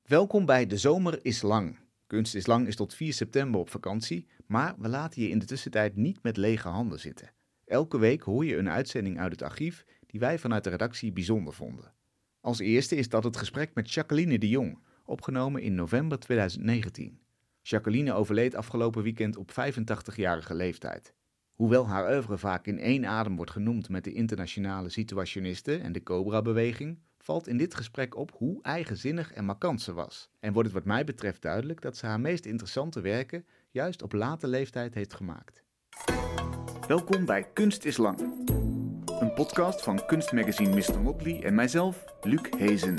Welkom bij De Zomer is Lang. Kunst is Lang is tot 4 september op vakantie, maar we laten je in de tussentijd niet met lege handen zitten. Elke week hoor je een uitzending uit het archief die wij vanuit de redactie bijzonder vonden. Als eerste is dat het gesprek met Jacqueline de Jong, opgenomen in november 2019. Jacqueline overleed afgelopen weekend op 85-jarige leeftijd. Hoewel haar oeuvre vaak in één adem wordt genoemd met de internationale situationisten en de Cobra-beweging, valt in dit gesprek op hoe eigenzinnig en markant ze was. En wordt het wat mij betreft duidelijk dat ze haar meest interessante werken juist op late leeftijd heeft gemaakt. Welkom bij Kunst is Lang. Een podcast van kunstmagazine Mr. Motley en mijzelf, Luc Hezen.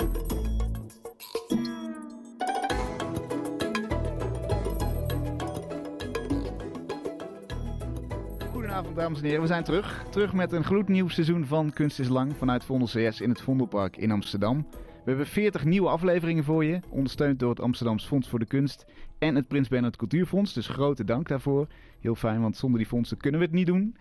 Goedenavond dames en heren, we zijn terug met een gloednieuw seizoen van Kunst is Lang vanuit Vondel CS in het Vondelpark in Amsterdam. We hebben 40 nieuwe afleveringen voor je, ondersteund door het Amsterdams Fonds voor de Kunst en het Prins Bernhard Cultuurfonds, dus grote dank daarvoor. Heel fijn, want zonder die fondsen kunnen we het niet doen.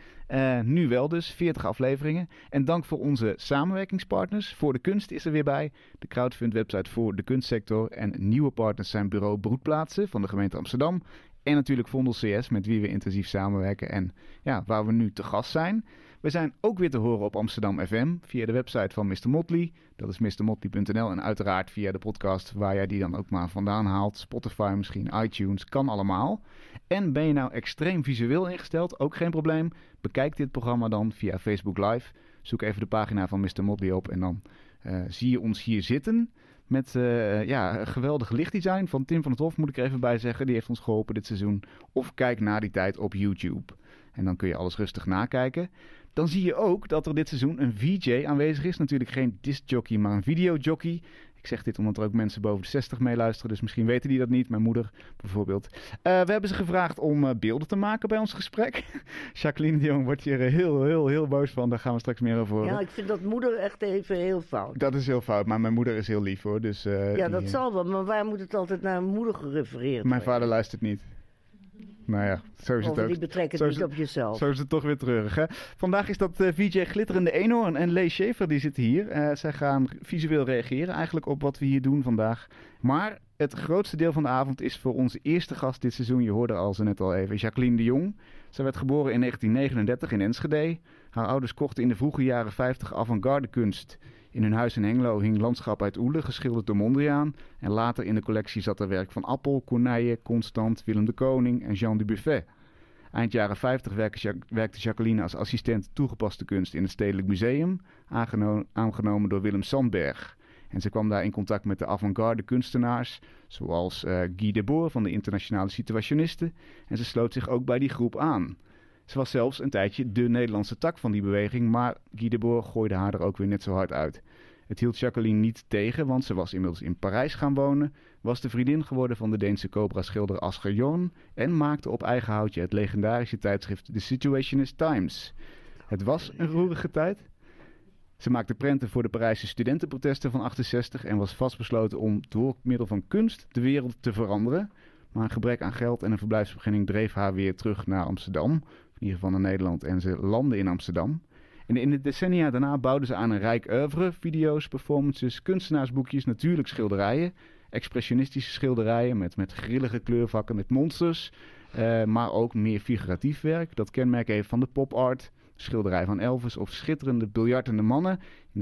Nu wel dus, 40 afleveringen. En dank voor onze samenwerkingspartners. Voor de Kunst is er weer bij, de crowdfund website voor de kunstsector. En nieuwe partners zijn bureau Broedplaatsen van de gemeente Amsterdam. En natuurlijk Vondel CS, met wie we intensief samenwerken en ja, waar we nu te gast zijn. We zijn ook weer te horen op Amsterdam FM via de website van Mr. Motley. Dat is mrmotley.nl en uiteraard via de podcast waar jij die dan ook maar vandaan haalt. Spotify misschien, iTunes, kan allemaal. En ben je nou extreem visueel ingesteld, ook geen probleem. Bekijk dit programma dan via Facebook Live. Zoek even de pagina van Mr. Motley op en dan zie je ons hier zitten. Met een geweldig lichtdesign van Tim van het Hof, moet ik er even bij zeggen. Die heeft ons geholpen dit seizoen. Of kijk na die tijd op YouTube. En dan kun je alles rustig nakijken. Dan zie je ook dat er dit seizoen een VJ aanwezig is. Natuurlijk geen discjockey, maar een videojockey. Ik zeg dit omdat er ook mensen boven de 60 meeluisteren. Dus misschien weten die dat niet. Mijn moeder bijvoorbeeld. We hebben ze gevraagd om beelden te maken bij ons gesprek. Jacqueline de Jong wordt hier heel boos van. Daar gaan we straks meer over horen. Ja, ik vind dat moeder echt even heel fout. Dat is heel fout, maar mijn moeder is heel lief hoor. Dus, dat zal wel, maar waar moet het altijd naar moeder gerefereerd worden? Mijn vader luistert niet. Nou ja, zo is het ook. Die betrekken het niet op jezelf. Zo is het toch weer treurig, hè? Vandaag is dat VJ Glitterende Eenhoorn en Lee Schaefer, die zitten hier. Zij gaan visueel reageren eigenlijk op wat we hier doen vandaag. Maar het grootste deel van de avond is voor onze eerste gast dit seizoen. Je hoorde al zo net al even, Jacqueline de Jong. Zij werd geboren in 1939 in Enschede. Haar ouders kochten in de vroege jaren 50 avant-garde kunst. In hun huis in Hengelo hing Landschap uit Oele, geschilderd door Mondriaan. En later in de collectie zat er werk van Appel, Corneille, Constant, Willem de Koning en Jean Dubuffet. Eind jaren 50 werkte Jacqueline als assistent toegepaste kunst in het Stedelijk Museum, aangenomen door Willem Sandberg. En ze kwam daar in contact met de avant-garde kunstenaars, zoals Guy Debord van de Internationale Situationisten. En ze sloot zich ook bij die groep aan. Ze was zelfs een tijdje de Nederlandse tak van die beweging, maar Guy Debord gooide haar er ook weer net zo hard uit. Het hield Jacqueline niet tegen, want ze was inmiddels in Parijs gaan wonen, was de vriendin geworden van de Deense Cobra-schilder Asger Jorn en maakte op eigen houtje het legendarische tijdschrift The Situationist Times. Het was een roerige tijd. Ze maakte prenten voor de Parijse studentenprotesten van 68 en was vastbesloten om door middel van kunst de wereld te veranderen. Maar een gebrek aan geld en een verblijfsvergunning dreef haar weer terug naar Amsterdam. In ieder geval naar Nederland, en ze landde in Amsterdam. En in de decennia daarna bouwde ze aan een rijk oeuvre, video's, performances, kunstenaarsboekjes, natuurlijk schilderijen. Expressionistische schilderijen met grillige kleurvakken, met monsters. Maar ook meer figuratief werk. Dat kenmerk heeft van de pop-art, schilderij van Elvis of schitterende biljartende mannen in de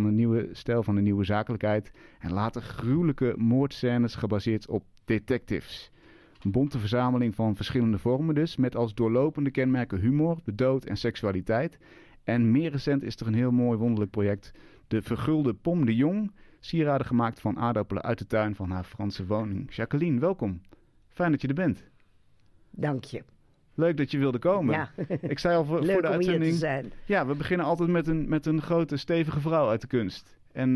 stijl van de nieuwe zakelijkheid. En later gruwelijke moordscènes gebaseerd op detectives. Een bonte verzameling van verschillende vormen dus, met als doorlopende kenmerken humor, de dood en seksualiteit. En meer recent is er een heel mooi wonderlijk project, de vergulde Pom de Jong, sieraden gemaakt van aardappelen uit de tuin van haar Franse woning. Jacqueline, welkom. Fijn dat je er bent. Dank je. Leuk dat je wilde komen. Ja. Ik zei al voor de uitzending. Leuk om hier te zijn. Ja, we beginnen altijd met een grote, stevige vrouw uit de kunst. En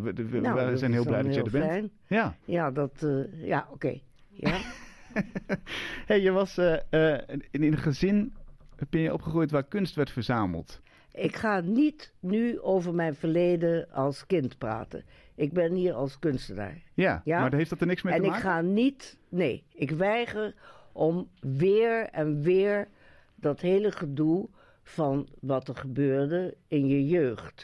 we zijn heel blij dat je er bent. Fijn. Ja. Ja, oké. Ja. Hey, je was in een gezin, ben je opgegroeid waar kunst werd verzameld. Ik ga niet nu over mijn verleden als kind praten. Ik ben hier als kunstenaar. Ja? Maar heeft dat er niks mee te maken? Ik weiger om weer en weer dat hele gedoe van wat er gebeurde in je jeugd.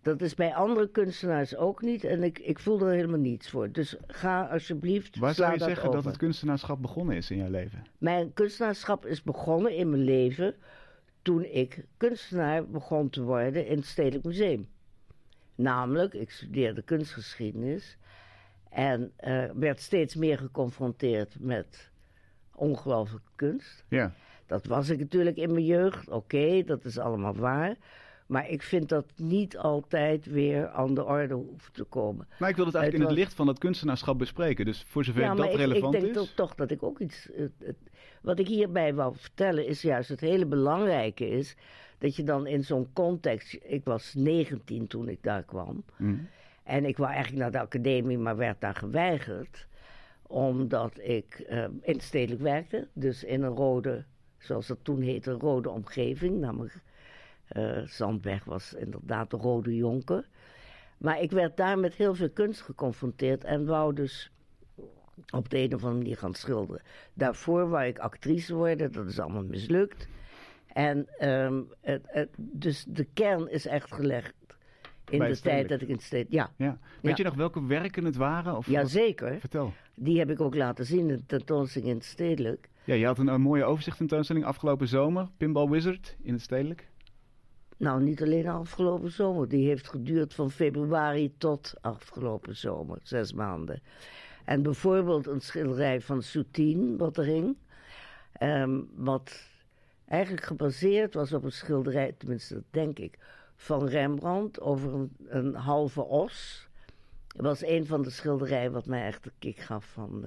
Dat is bij andere kunstenaars ook niet. En ik voel er helemaal niets voor. Dus ga alsjeblieft. Waar zou je zeggen over. dat het kunstenaarschap begonnen is in jouw leven? Mijn kunstenaarschap is begonnen in mijn leven toen ik kunstenaar begon te worden in het Stedelijk Museum. Namelijk, ik studeerde kunstgeschiedenis en werd steeds meer geconfronteerd met ongelooflijke kunst. Ja. Dat was ik natuurlijk in mijn jeugd, oké, dat is allemaal waar. Maar ik vind dat niet altijd weer aan de orde hoeft te komen. Maar ik wil het eigenlijk in het licht van dat kunstenaarschap bespreken. Dus voor zover dat relevant is. Ik denk toch dat ik ook iets... wat ik hierbij wou vertellen is juist het hele belangrijke is... dat je dan in zo'n context... Ik was 19 toen ik daar kwam. Mm. En ik wou eigenlijk naar de academie, maar werd daar geweigerd. Omdat ik in het stedelijk werkte. Dus in een rode, zoals dat toen heette, een rode omgeving. Namelijk... Zandberg was inderdaad de rode jonker. Maar ik werd daar met heel veel kunst geconfronteerd en wou dus op de een of andere manier gaan schilderen. Daarvoor wou ik actrice worden, dat is allemaal mislukt. En dus de kern is echt gelegd in de tijd dat ik in het stedelijk... Ja. Weet je nog welke werken het waren? Of Jazeker. Vertel. Die heb ik ook laten zien in de tentoonstelling in het stedelijk. Ja, je had een mooie overzichttentoonstelling afgelopen zomer. Pinball Wizard in het stedelijk. Nou, niet alleen afgelopen zomer. Die heeft geduurd van februari tot afgelopen zomer. 6 maanden. En bijvoorbeeld een schilderij van Soutine, wat er hing. Wat eigenlijk gebaseerd was op een schilderij, tenminste dat denk ik, van Rembrandt over een halve os. Het was een van de schilderijen wat mij echt de kick gaf van...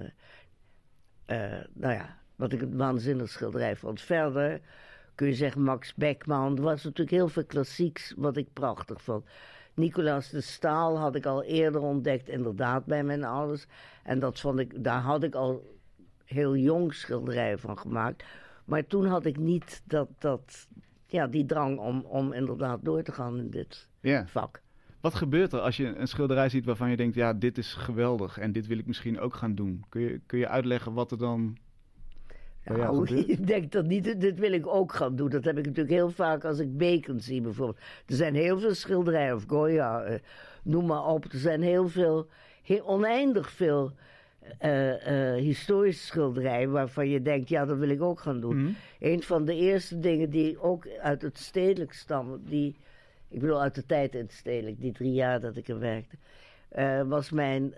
wat ik een waanzinnig schilderij vond. Verder... kun je zeggen Max Beckmann. Er was natuurlijk heel veel klassieks wat ik prachtig vond. Nicolaas de Staal had ik al eerder ontdekt, inderdaad, bij mijn ouders. En dat vond ik, daar had ik al heel jong schilderijen van gemaakt. Maar toen had ik niet die drang om inderdaad door te gaan in dit vak. Wat gebeurt er als je een schilderij ziet waarvan je denkt, ja, dit is geweldig en dit wil ik misschien ook gaan doen? Kun je uitleggen wat er dan... Nou, ik denk dat niet, dit wil ik ook gaan doen. Dat heb ik natuurlijk heel vaak als ik Bacon zie bijvoorbeeld. Er zijn heel veel schilderijen, of Goya, noem maar op. Er zijn oneindig veel historische schilderijen waarvan je denkt, ja, dat wil ik ook gaan doen. Mm-hmm. Een van de eerste dingen die ook uit het stedelijk stammen, ik bedoel uit de tijd in het stedelijk, die 3 jaar dat ik er werkte, was mijn...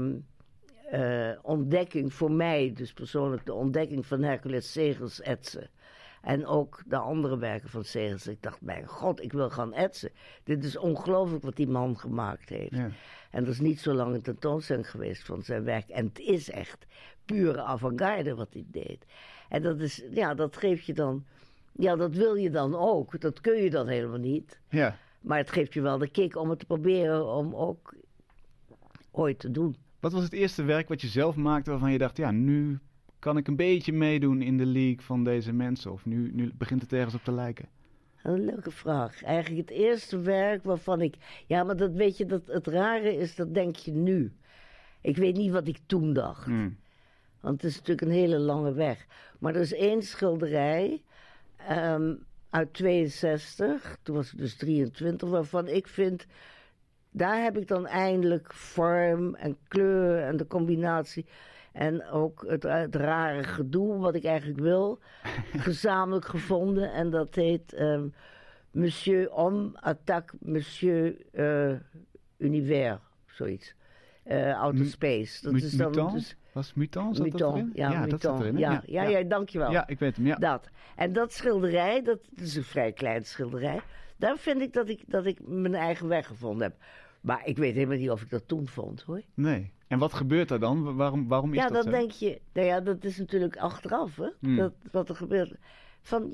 ontdekking voor mij, dus persoonlijk de ontdekking van Hercules Segers etsen. En ook de andere werken van Segers. Ik dacht, mijn god, ik wil gaan etsen. Dit is ongelooflijk wat die man gemaakt heeft. Ja. En er is niet zo lang een tentoonstelling geweest van zijn werk. En het is echt pure avant-garde wat hij deed. En dat is, dat geeft je dan... Ja, dat wil je dan ook. Dat kun je dan helemaal niet. Ja. Maar het geeft je wel de kick om het te proberen om ook ooit te doen. Wat was het eerste werk wat je zelf maakte waarvan je dacht, ja, nu kan ik een beetje meedoen in de league van deze mensen? Of nu begint het ergens op te lijken? Een leuke vraag. Eigenlijk het eerste werk waarvan ik... Ja, maar dat weet je, dat het rare is, dat denk je nu. Ik weet niet wat ik toen dacht. Want het is natuurlijk een hele lange weg. Maar er is 1 schilderij uit 62, toen was ik dus 23, waarvan ik vind... Daar heb ik dan eindelijk vorm en kleur en de combinatie... en ook het rare gedoe wat ik eigenlijk wil... gezamenlijk gevonden. En dat heet Monsieur Homme attaque Monsieur Univers, zoiets. Outer Space. Dat is dan Mutant? Dus, was Mutant? Zat Mutant, dat erin? ja, Mutant. Dat zat erin, ja, dankjewel. Ja, ik weet hem, ja. Dat. En dat schilderij, dat is een vrij klein schilderij... daar vind ik dat ik mijn eigen weg gevonden heb... Maar ik weet helemaal niet of ik dat toen vond, hoor. Nee. En wat gebeurt er dan? Waarom is dat zo? Ja, dan denk je... Nou ja, dat is natuurlijk achteraf, hè. Wat er gebeurt. Van,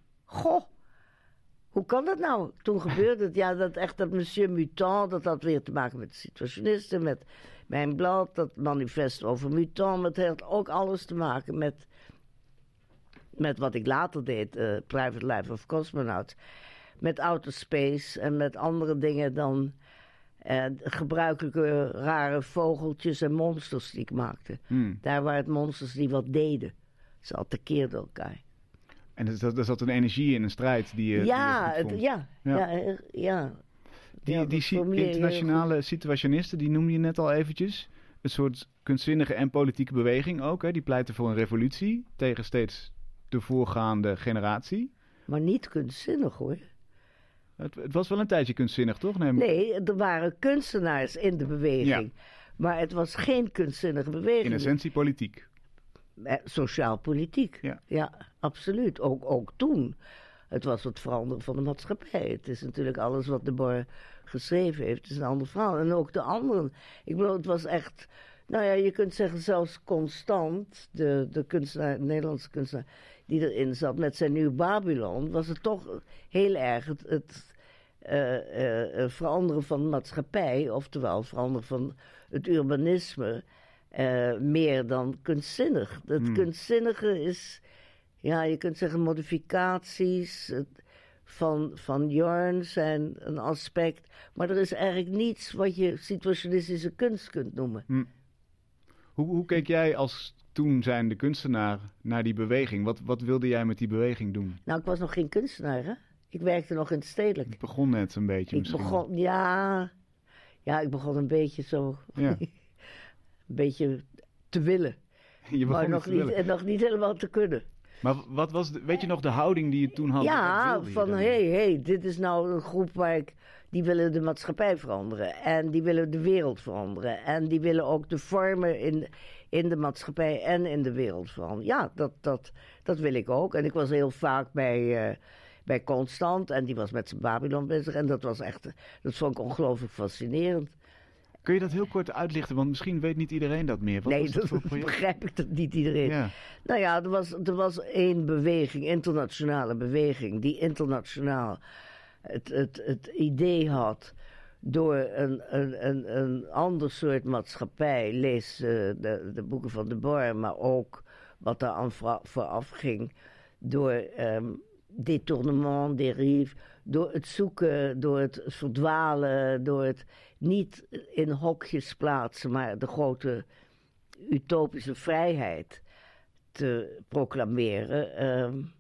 hoe kan dat nou? Toen gebeurde het, dat Monsieur Mutant... dat had weer te maken met de situationisten... met mijn blad, dat manifest over Mutant... het had ook alles te maken met wat ik later deed... Private Life of Cosmonauts... met Outer Space en met andere dingen dan... gebruikelijke rare vogeltjes en monsters die ik maakte. Daar waren het monsters die wat deden. Ze attaqueerden elkaar. En er zat een energie in, een strijd die je... Ja. Die internationale situationisten, die noemde je net al eventjes. Een soort kunstzinnige en politieke beweging ook. Hè? Die pleiten voor een revolutie tegen steeds de voorgaande generatie. Maar niet kunstzinnig, hoor. Het was wel een tijdje kunstzinnig, toch? Nee, er waren kunstenaars in de beweging. Ja. Maar het was geen kunstzinnige beweging. In essentie politiek. Sociaal-politiek. Ja, absoluut. Ook toen. Het was het veranderen van de maatschappij. Het is natuurlijk alles wat de Bar geschreven heeft. Het is een ander verhaal. En ook de anderen. Ik bedoel, het was echt... Nou ja, je kunt zeggen zelfs Constant, de kunstenaar, de Nederlandse kunstenaar... die erin zat met zijn nieuw Babylon... was het toch heel erg het veranderen van de maatschappij... oftewel veranderen van het urbanisme... meer dan kunstzinnig. Het kunstzinnige is... Ja, je kunt zeggen modificaties van Jorn zijn een aspect. Maar er is eigenlijk niets wat je situationistische kunst kunt noemen. Hoe keek jij als toen zijnde kunstenaar naar die beweging? Wat wilde jij met die beweging doen? Nou, ik was nog geen kunstenaar, hè? Ik werkte nog in het stedelijk. Het begon net een beetje misschien. Ik begon een beetje zo... Ja. een beetje te willen. Maar nog niet helemaal te kunnen. Maar wat was, weet je nog de houding die je toen had? Ja, van dit is nou een groep die willen de maatschappij veranderen. En die willen de wereld veranderen. En die willen ook de vormen in de maatschappij en in de wereld veranderen. Ja, dat wil ik ook. En ik was heel vaak bij Constant. En die was met zijn Babylon bezig. En dat vond ik ongelooflijk fascinerend. Kun je dat heel kort uitlichten? Want misschien weet niet iedereen dat meer. Dat begrijp ik dat niet iedereen. Ja. Nou ja, er was één beweging, internationale beweging... die internationaal het idee had... door een ander soort maatschappij... lees de boeken van de Bar... maar ook wat daar aan vooraf ging... door détournement, dérive... door het zoeken, door het verdwalen... door het niet in hokjes plaatsen... maar de grote utopische vrijheid te proclameren...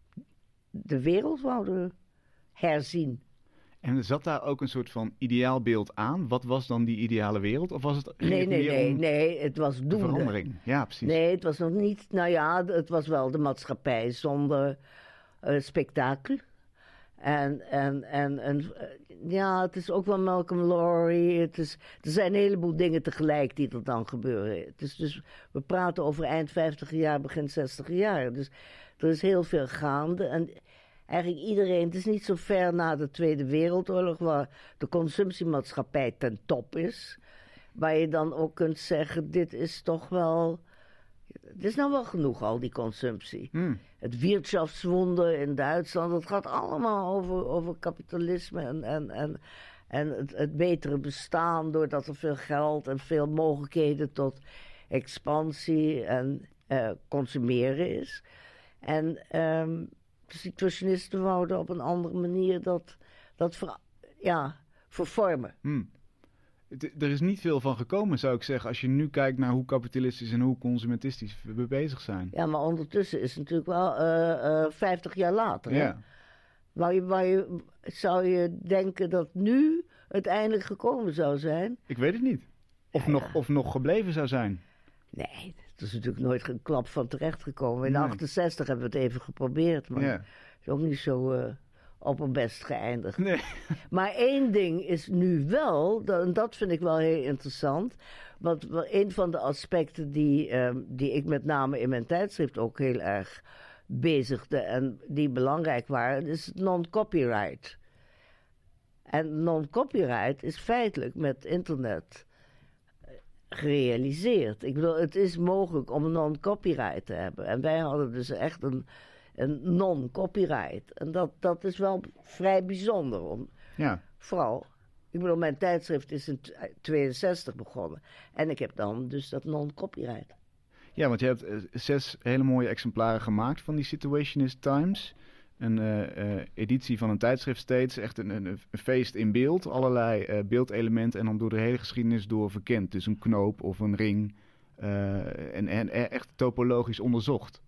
de wereld wouden herzien. En zat daar ook een soort van ideaalbeeld aan? Wat was dan die ideale wereld? Of was het Nee, het was doende. Verandering, ja, precies. Nee, het was nog niet... Nou ja, het was wel de maatschappij zonder spektakel. En het is ook wel Malcolm Lowry. Er zijn een heleboel dingen tegelijk die er dan gebeuren. Dus we praten over eind 50 jaar, begin 60 jaar. Dus er is heel veel gaande. En eigenlijk iedereen, het is niet zo ver na de Tweede Wereldoorlog... waar de consumptiemaatschappij ten top is. Waar je dan ook kunt zeggen, dit is toch wel... Het is nou wel genoeg, al die consumptie. Het Wirtschaftswunder in Duitsland, het gaat allemaal over kapitalisme en het betere bestaan... doordat er veel geld en veel mogelijkheden tot expansie en consumeren is. En de situationisten wouden op een andere manier dat vervormen. Er is niet veel van gekomen, zou ik zeggen... als je nu kijkt naar hoe kapitalistisch en hoe consumentistisch we bezig zijn. Ja, maar ondertussen is het natuurlijk wel 50 jaar later. Ja. Zou je denken dat nu het eindelijk gekomen zou zijn? Ik weet het niet. Of nog gebleven zou zijn. Nee, het is natuurlijk nooit een klap van terecht gekomen. In 68 hebben we het even geprobeerd, maar het is ook niet zo... op een best geëindigd. Nee. Maar één ding is nu wel, en dat vind ik wel heel interessant... want een van de aspecten die ik met name in mijn tijdschrift ook heel erg bezigde... en die belangrijk waren, is non-copyright. En non-copyright is feitelijk met internet gerealiseerd. Ik bedoel, het is mogelijk om non-copyright te hebben. En wij hadden dus echt een non-copyright. En dat is wel vrij bijzonder. Vooral, ik bedoel, mijn tijdschrift is in 62 begonnen. En ik heb dan dus dat non-copyright. Ja, want je hebt 6 hele mooie exemplaren gemaakt van die Situationist Times. Een editie van een tijdschrift steeds. Echt een feest in beeld. Allerlei beeldelementen en dan door de hele geschiedenis door verkend. Dus een knoop of een ring. En echt topologisch onderzocht.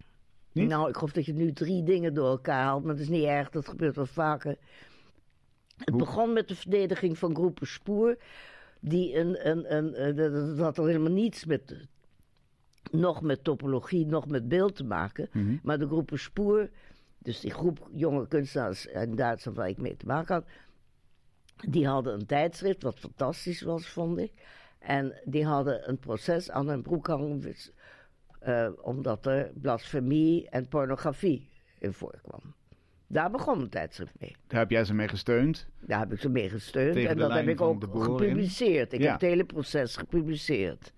Niet? Nou, ik geloof dat je nu 3 dingen door elkaar haalt, maar dat is niet erg, dat gebeurt wel vaker. Het begon met de verdediging van Groepen Spoor. Die dat had er helemaal niets met... nog met topologie, nog met beeld te maken. Mm-hmm. Maar de Groepen Spoor... dus die groep jonge kunstenaars in Duitsland waar ik mee te maken had... die hadden een tijdschrift, wat fantastisch was, vond ik. En die hadden een proces aan hun broek hangen... omdat er blasfemie en pornografie in voorkwam. Daar begon het tijdschrift mee. Daar heb jij ze mee gesteund? Daar heb ik ze mee gesteund. Tegen en dat heb ik ook gepubliceerd. Ik heb het hele proces gepubliceerd.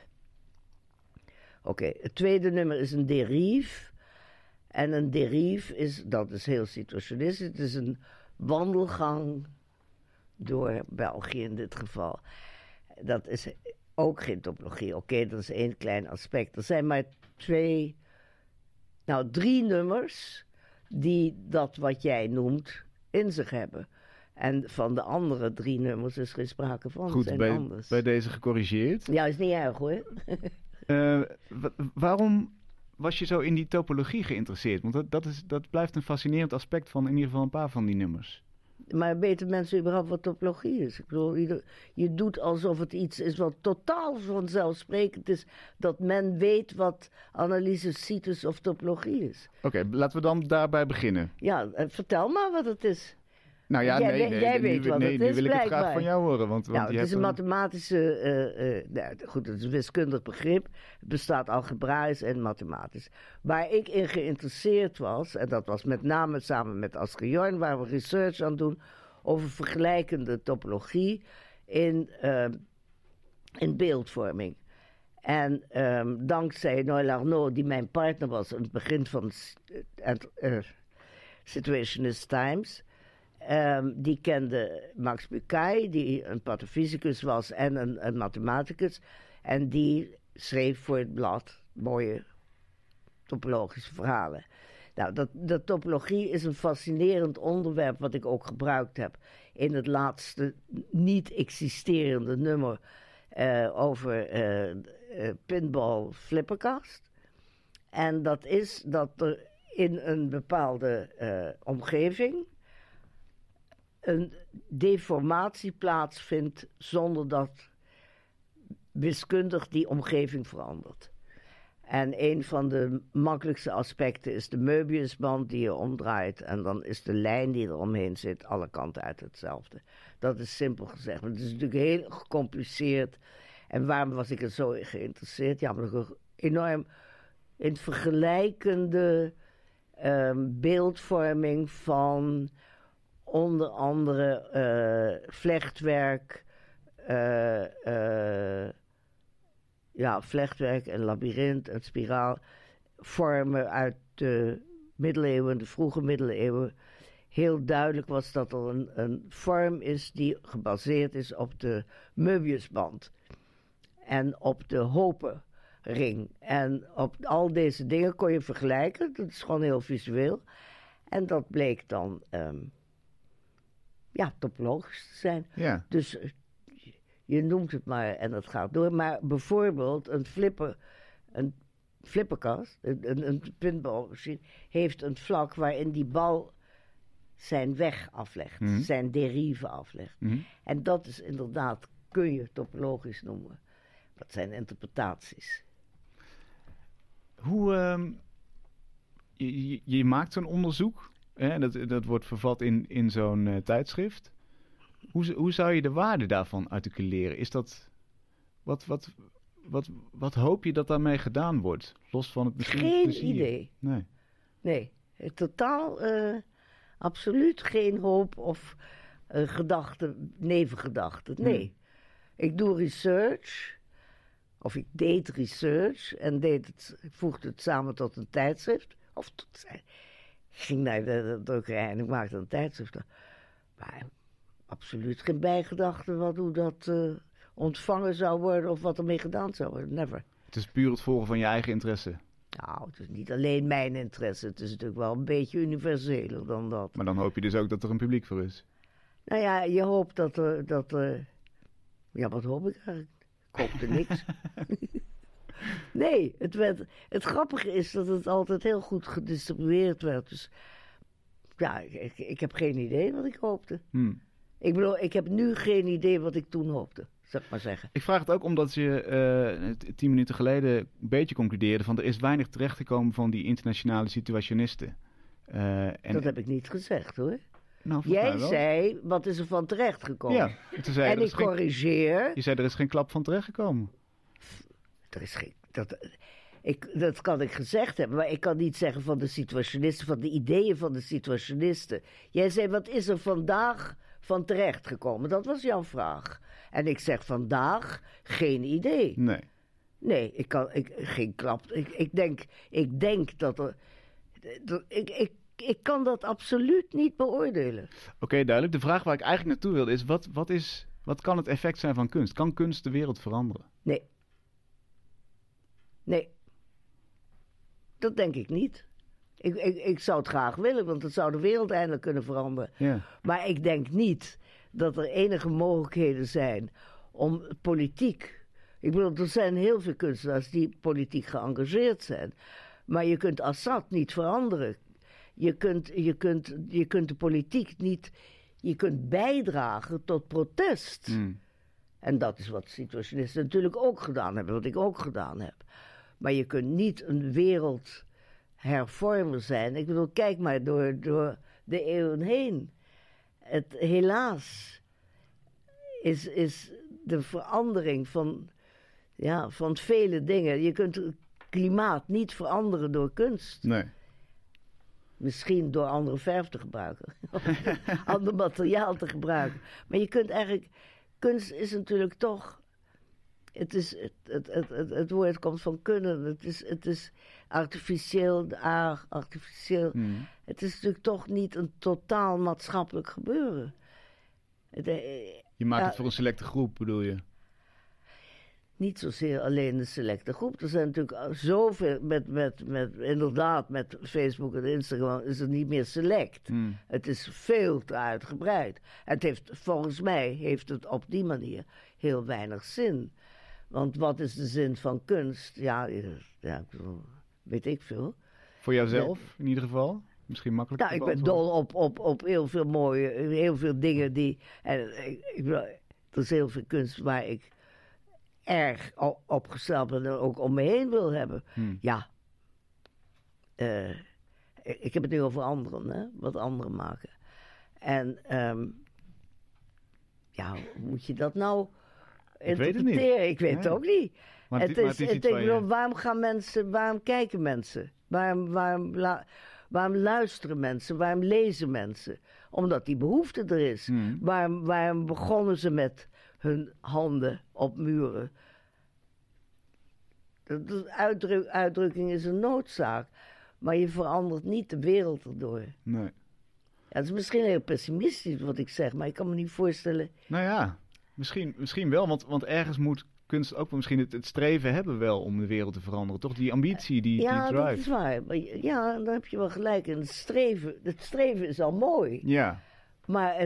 Oké, het tweede nummer is een derive. En een derive dat is heel situationistisch. Het is een wandelgang door België in dit geval. Dat is ook geen topologie. Oké, dat is één klein aspect. Er zijn maar 3 nummers die dat wat jij noemt in zich hebben. En van de andere 3 nummers is geen sprake van. Goed, bij deze gecorrigeerd. Ja, is niet erg hoor. Waarom was je zo in die topologie geïnteresseerd? Want dat blijft een fascinerend aspect van in ieder geval een paar van die nummers. Maar weten mensen überhaupt wat topologie is? Ik bedoel, je doet alsof het iets is wat totaal vanzelfsprekend is... dat men weet wat analyse situs of topologie is. Oké, laten we dan daarbij beginnen. Ja, vertel maar wat het is. Nou ja, jij weet wat het is, nu wil ik het blijkbaar. graag van jou horen. Want het is een mathematische... goed, het is een wiskundig begrip. Het bestaat algebraisch en mathematisch. Waar ik in geïnteresseerd was... en dat was met name samen met Asker Jorn... waar we research aan doen... over vergelijkende topologie in beeldvorming. En dankzij Noël Arnaud, die mijn partner was... aan het begin van Situationist Times... die kende Max Bucaille, die een patofysicus was en een mathematicus. En die schreef voor het blad mooie topologische verhalen. Nou, de topologie is een fascinerend onderwerp wat ik ook gebruikt heb in het laatste niet existerende nummer over pinball flipperkast. En dat is dat er in een bepaalde omgeving een deformatie plaatsvindt zonder dat wiskundig die omgeving verandert. En een van de makkelijkste aspecten is de Möbiusband die je omdraait. En dan is de lijn die er omheen zit alle kanten uit hetzelfde. Dat is simpel gezegd. Maar het is natuurlijk heel gecompliceerd. En waarom was ik er zo in geïnteresseerd? Ja, maar ik enorm in vergelijkende beeldvorming van onder andere vlechtwerk... vlechtwerk en labyrint en spiraal vormen uit de middeleeuwen, de vroege middeleeuwen. Heel duidelijk was dat er een vorm is die gebaseerd is op de Möbiusband en op de Hope-ring. En op al deze dingen kon je vergelijken, dat is gewoon heel visueel. En dat bleek dan topologisch te zijn. Ja. Dus je noemt het maar en dat gaat door. Maar bijvoorbeeld een flipperkast, een pinballmachine, heeft een vlak waarin die bal zijn weg aflegt, zijn derive aflegt. Mm-hmm. En dat is inderdaad, kun je topologisch noemen. Dat zijn interpretaties. Hoe, je maakt zo'n onderzoek, hè, dat wordt vervat in zo'n tijdschrift. Hoe zou je de waarde daarvan articuleren? Is dat... Wat hoop je dat daarmee gedaan wordt? Los van het misschien geen plezier? Idee. Nee, totaal absoluut geen hoop of gedachten, nevengedachten. Nee. Ik doe research, of ik deed research en voegde het samen tot een tijdschrift. Ik ging naar de drukkerij en ik maakte een tijdschrift. Maar absoluut geen bijgedachte hoe dat ontvangen zou worden of wat ermee gedaan zou worden. Never. Het is puur het volgen van je eigen interesse. Nou, het is niet alleen mijn interesse. Het is natuurlijk wel een beetje universeler dan dat. Maar dan hoop je dus ook dat er een publiek voor is. Nou ja, je hoopt dat er... Ja, wat hoop ik eigenlijk? Ik hoopte niks. Nee, het grappige is dat het altijd heel goed gedistribueerd werd. Dus ja, ik heb geen idee wat ik hoopte. Ik bedoel, ik heb nu geen idee wat ik toen hoopte, zeg maar zeggen. Ik vraag het ook omdat je 10 minuten geleden een beetje concludeerde van er is weinig terechtgekomen van die internationale situationisten. Dat heb ik niet gezegd, hoor. Nou, jij zei, wat is er van terechtgekomen? Ja, en ik corrigeer. Je zei, er is geen klap van terechtgekomen. Er is geen... Dat kan ik gezegd hebben, maar ik kan niet zeggen van de situationisten, van de ideeën van de situationisten. Jij zei, wat is er vandaag van terechtgekomen? Dat was jouw vraag. En ik zeg vandaag geen idee. Nee, geen klap. Ik denk dat er... Ik kan dat absoluut niet beoordelen. Oké, duidelijk. De vraag waar ik eigenlijk naartoe wilde is, wat kan het effect zijn van kunst? Kan kunst de wereld veranderen? Nee. Dat denk ik niet. Ik zou het graag willen, want het zou de wereld eindelijk kunnen veranderen. Ja. Maar ik denk niet dat er enige mogelijkheden zijn om politiek... Ik bedoel, er zijn heel veel kunstenaars die politiek geëngageerd zijn. Maar je kunt Assad niet veranderen. Je kunt de politiek niet... Je kunt bijdragen tot protest. En dat is wat situationisten natuurlijk ook gedaan hebben, wat ik ook gedaan heb. Maar je kunt niet een wereldhervormer zijn. Ik bedoel, kijk maar door de eeuwen heen. Helaas is de verandering van vele dingen. Je kunt het klimaat niet veranderen door kunst. Nee. Misschien door andere verf te gebruiken. Ander materiaal te gebruiken. Maar je kunt eigenlijk... Kunst is natuurlijk toch... Het woord komt van kunnen. Het is artificieel, artificieel. Het is natuurlijk toch niet een totaal maatschappelijk gebeuren. Je maakt het voor een selecte groep, bedoel je? Niet zozeer alleen de selecte groep. Er zijn natuurlijk zoveel... Inderdaad, met Facebook en Instagram is het niet meer select. Het is veel te uitgebreid. Volgens mij heeft het op die manier heel weinig zin. Want wat is de zin van kunst? Ja, weet ik veel. Voor jouzelf in ieder geval? Misschien makkelijk. Nou, ik ben dol op heel veel mooie... Heel veel dingen die... er is heel veel kunst waar ik... erg opgesteld en ook om me heen wil hebben. Ja. Ik heb het nu over anderen, hè? Wat anderen maken. En hoe moet je dat nou interpreteren? Ik weet het ook niet. Waarom kijken mensen? Waarom luisteren mensen? Waarom lezen mensen? Omdat die behoefte er is. Waarom begonnen ze met hun handen op muren? De uitdrukking is een noodzaak. Maar je verandert niet de wereld erdoor. Nee. Ja, het is misschien heel pessimistisch wat ik zeg, maar ik kan me niet voorstellen... Nou ja, misschien wel, want ergens moet kunst ook wel misschien het streven hebben wel om de wereld te veranderen. Toch die ambitie, die drive. Ja, dat is waar. Ja, daar heb je wel gelijk in. Het streven is al mooi. Ja. Maar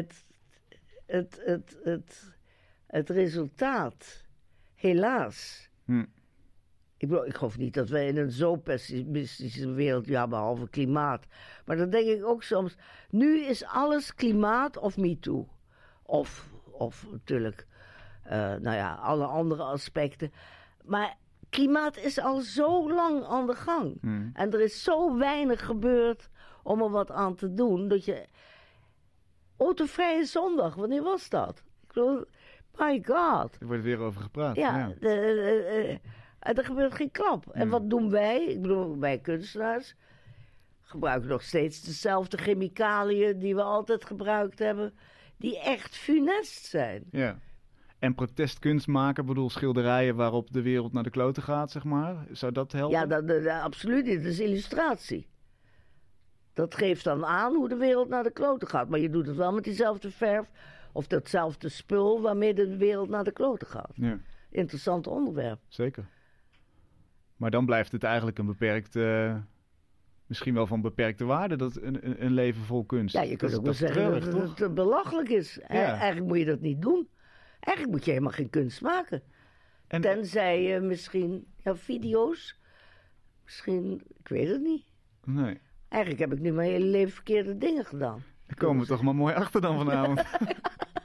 het resultaat, helaas... Ik geloof niet dat wij in een zo pessimistische wereld... Ja, behalve klimaat. Maar dan denk ik ook soms... Nu is alles klimaat of MeToo. Of natuurlijk... alle andere aspecten. Maar klimaat is al zo lang aan de gang. En er is zo weinig gebeurd om er wat aan te doen... dat je... Autovrije zondag, wanneer was dat? Ik bedoel, my god. Er wordt weer over gepraat. Ja. En er gebeurt geen klap. En wat doen wij? Ik bedoel, wij kunstenaars gebruiken nog steeds dezelfde chemicaliën die we altijd gebruikt hebben, die echt funest zijn. Ja. En protestkunst maken, bedoel schilderijen waarop de wereld naar de kloten gaat, zeg maar. Zou dat helpen? Ja, absoluut niet. Dat is illustratie. Dat geeft dan aan hoe de wereld naar de kloten gaat. Maar je doet het wel met diezelfde verf of datzelfde spul waarmee de wereld naar de kloten gaat. Ja. Interessant onderwerp. Zeker. Maar dan blijft het eigenlijk een beperkt... misschien wel van beperkte waarde, dat een leven vol kunst. Ja, je kunt ook wel zeggen dat het belachelijk is. Ja. Eigenlijk moet je dat niet doen. Eigenlijk moet je helemaal geen kunst maken. Tenzij je misschien... Ja, video's. Misschien... Ik weet het niet. Nee. Eigenlijk heb ik nu mijn hele leven verkeerde dingen gedaan. Daar komen we toch maar mooi achter dan vanavond.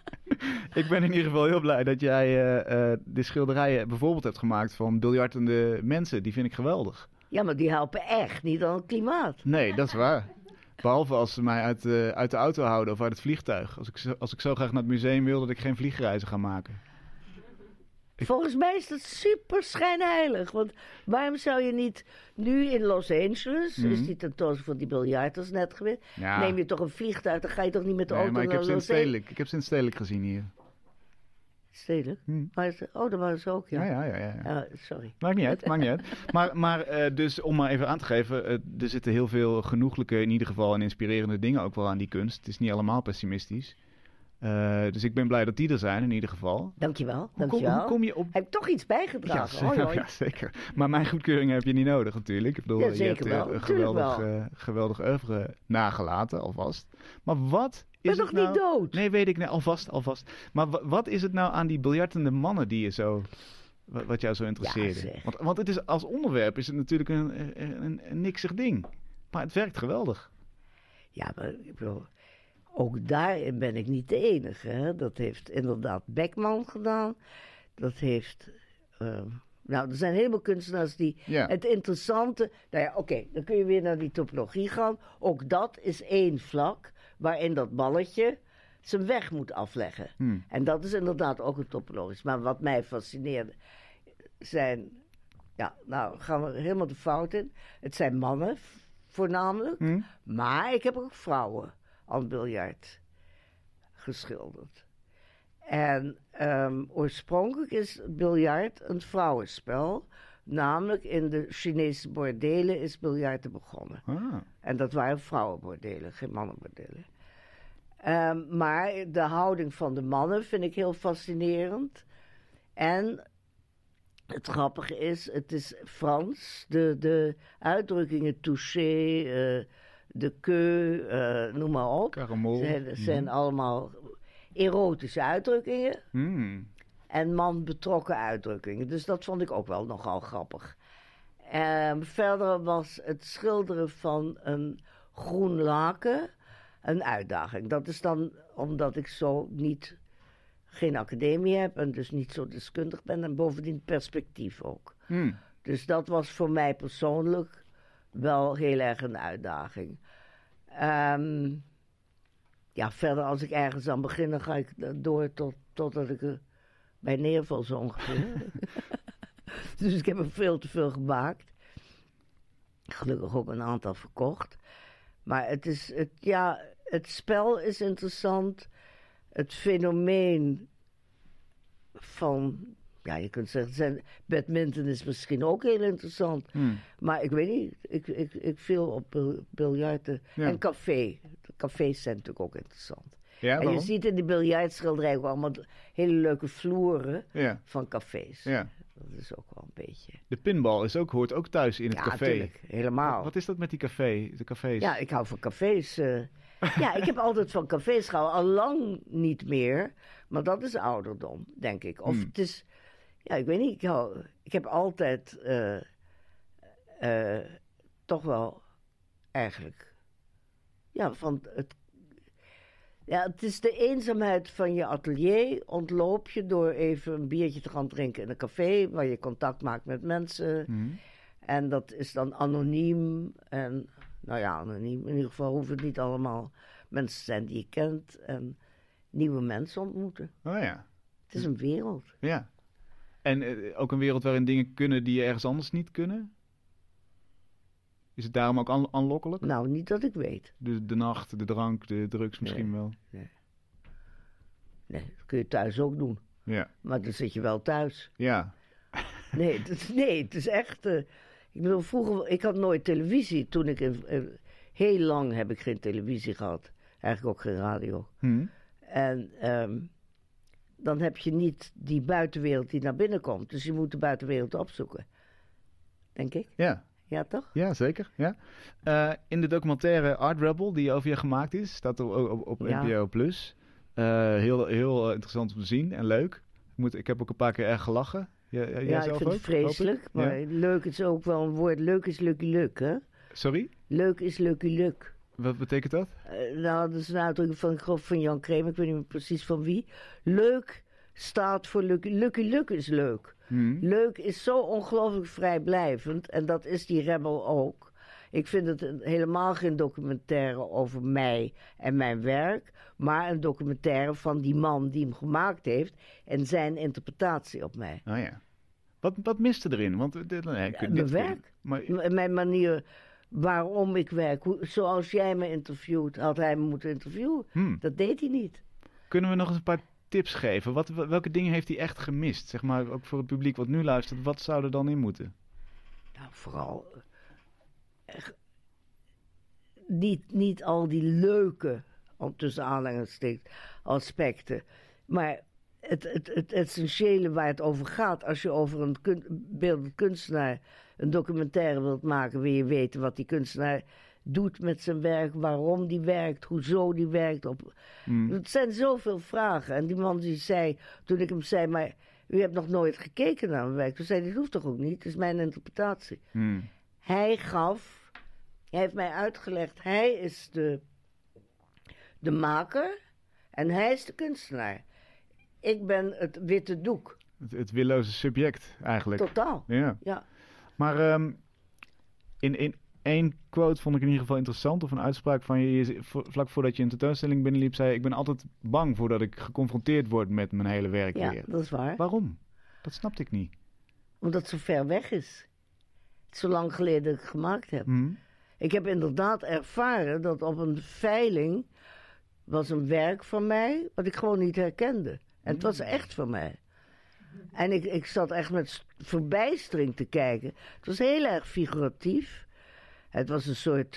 Ik ben in ieder geval heel blij dat jij de schilderijen bijvoorbeeld hebt gemaakt van biljartende mensen. Die vind ik geweldig. Ja, maar die helpen echt niet aan het klimaat. Nee, dat is waar. Behalve als ze mij uit de auto houden of uit het vliegtuig. Als ik zo graag naar het museum wil dat ik geen vliegreizen ga maken. Volgens mij is dat super schijnheilig. Want waarom zou je niet... Nu in Los Angeles is die tentoonstelling van die biljarters net geweest. Ja. Neem je toch een vliegtuig, dan ga je toch niet met de auto Maar ik naar heb Los Angeles. Ik heb Sint-Stedelijk gezien hier. Stedelijk? Oh, dat waren ze ook, ja. Ja. Sorry. Maakt niet uit. Maar dus om maar even aan te geven, er zitten heel veel genoeglijke, in ieder geval, en inspirerende dingen ook wel aan die kunst. Het is niet allemaal pessimistisch. Dus ik ben blij dat die er zijn, in ieder geval. Dankjewel. Hoe kom je op... Heb ik toch iets bijgedragen? Ja, zeker. Maar mijn goedkeuring heb je niet nodig, natuurlijk. Ik bedoel, ja, zeker je hebt wel. geweldig oeuvre nagelaten, alvast. Maar wat... Ik ben toch niet dood? Nee, weet ik. Nee, alvast. Maar wat is het nou aan die biljartende mannen die je zo... Wat jou zo interesseerde? Ja, want het is, als onderwerp is het natuurlijk een niksig ding. Maar het werkt geweldig. Ja, maar ik bedoel... Ook daarin ben ik niet de enige. Hè? Dat heeft inderdaad Beckman gedaan. Dat heeft... er zijn een heleboel kunstenaars die... Ja. Het interessante... Nou ja, oké, dan kun je weer naar die topologie gaan. Ook dat is één vlak waarin dat balletje zijn weg moet afleggen. En dat is inderdaad ook een topologisch. Maar wat mij fascineerde zijn... Ja, nou gaan we helemaal de fout in. Het zijn mannen voornamelijk. Maar ik heb ook vrouwen aan het biljart geschilderd. En oorspronkelijk is biljart een vrouwenspel. Namelijk in de Chinese bordelen is biljarten begonnen. En dat waren vrouwenbordelen, geen mannenbordelen. Maar de houding van de mannen vind ik heel fascinerend. En het grappige is, het is Frans. De uitdrukkingen touché, de queue, noem maar op. Caramel. Zijn allemaal erotische uitdrukkingen. En man betrokken uitdrukkingen. Dus dat vond ik ook wel nogal grappig. Verder was het schilderen van een groen laken een uitdaging. Dat is dan omdat ik geen academie heb en dus niet zo deskundig ben en bovendien perspectief ook. Dus dat was voor mij persoonlijk wel heel erg een uitdaging. Verder als ik ergens aan begin, dan ga ik door totdat ik er bij neerval zo ongeveer. Dus ik heb er veel te veel gemaakt. Gelukkig ook een aantal verkocht. Maar het spel is interessant. Het fenomeen van... Ja, je kunt zeggen, badminton is misschien ook heel interessant. Maar ik weet niet, ik viel op biljarten. Ja. En café. De cafés zijn natuurlijk ook interessant. Ja, en je ziet in die biljartschilderij ook allemaal hele leuke vloeren van cafés. Ja. Dat is ook wel een beetje... De pinball hoort ook thuis in het café. Ja, natuurlijk. Helemaal. Wat is dat met die cafés? Ja, ik hou van cafés. Ja, ik heb altijd van cafés gehouden. Al lang niet meer. Maar dat is ouderdom, denk ik. Of het is... Ja, ik weet niet. Ik heb altijd toch wel eigenlijk... Ja, van het... Ja, het is de eenzaamheid van je atelier. Ontloop je door even een biertje te gaan drinken in een café... waar je contact maakt met mensen. En dat is dan anoniem. En nou ja, anoniem. In ieder geval hoeven het niet allemaal mensen te zijn die je kent. En nieuwe mensen ontmoeten. Oh ja. Het is een wereld. Ja. En ook een wereld waarin dingen kunnen die je ergens anders niet kunnen? Is het daarom ook aanlokkelijk? Nou, niet dat ik weet. De nacht, de drank, de drugs misschien wel? Nee, dat kun je thuis ook doen. Ja. Maar dan zit je wel thuis. Ja. Nee, het is echt... ik bedoel, vroeger... Ik had nooit televisie. Toen ik... heel lang heb ik geen televisie gehad. Eigenlijk ook geen radio. En... dan heb je niet die buitenwereld die naar binnen komt. Dus je moet de buitenwereld opzoeken. Denk ik. Ja. Ja, toch? Ja, zeker. Ja. In de documentaire Art Rebel, die over je gemaakt is, staat er op NPO Plus. Heel interessant om te zien en leuk. Ik heb ook een paar keer erg gelachen. Ja, ik vind het vreselijk. Maar leuk is ook wel een woord. Leuk is Lucky Luke, hè? Sorry? Leuk is Lucky Luke. Wat betekent dat? Nou, dat is een uitdrukking van Jan Kramer. Ik weet niet meer precies van wie. Leuk staat voor Lucky. Lucky is leuk. Leuk is zo ongelooflijk vrijblijvend. En dat is die Rebel ook. Ik vind het helemaal geen documentaire over mij en mijn werk. Maar een documentaire van die man die hem gemaakt heeft. En zijn interpretatie op mij. Oh ja. Wat miste erin? Want mijn werk. Mijn manier waarom ik werk. Zoals jij me interviewt, had hij me moeten interviewen. Dat deed hij niet. Kunnen we nog eens een paar tips geven? Welke dingen heeft hij echt gemist? Zeg maar, ook voor het publiek wat nu luistert. Wat zou er dan in moeten? Nou, vooral niet al die leuke, tussen aanhalingstekens, aspecten. Maar het essentiële waar het over gaat, als je over een beeldend kunstenaar een documentaire wilt maken, wil je weten wat die kunstenaar doet met zijn werk, waarom die werkt, hoezo die werkt. Het zijn zoveel vragen. En die man die zei, toen ik hem zei, maar u hebt nog nooit gekeken naar mijn werk. Toen zei hij, dat hoeft toch ook niet, het is mijn interpretatie. Hij heeft mij uitgelegd, hij is de maker en hij is de kunstenaar. Ik ben het witte doek. Het willoze subject, eigenlijk. Totaal. Ja. Maar in één quote vond ik in ieder geval interessant, of een uitspraak van je vlak voordat je een tentoonstelling binnenliep, zei: ik ben altijd bang voordat ik geconfronteerd word met mijn hele werk weer. Ja, dat is waar. Waarom? Dat snapte ik niet. Omdat het zo ver weg is. Het is zo lang geleden dat ik het gemaakt heb. Ik heb inderdaad ervaren dat op een veiling was een werk van mij wat ik gewoon niet herkende. En het was echt van mij. En ik zat echt met verbijstering te kijken. Het was heel erg figuratief. Het was een soort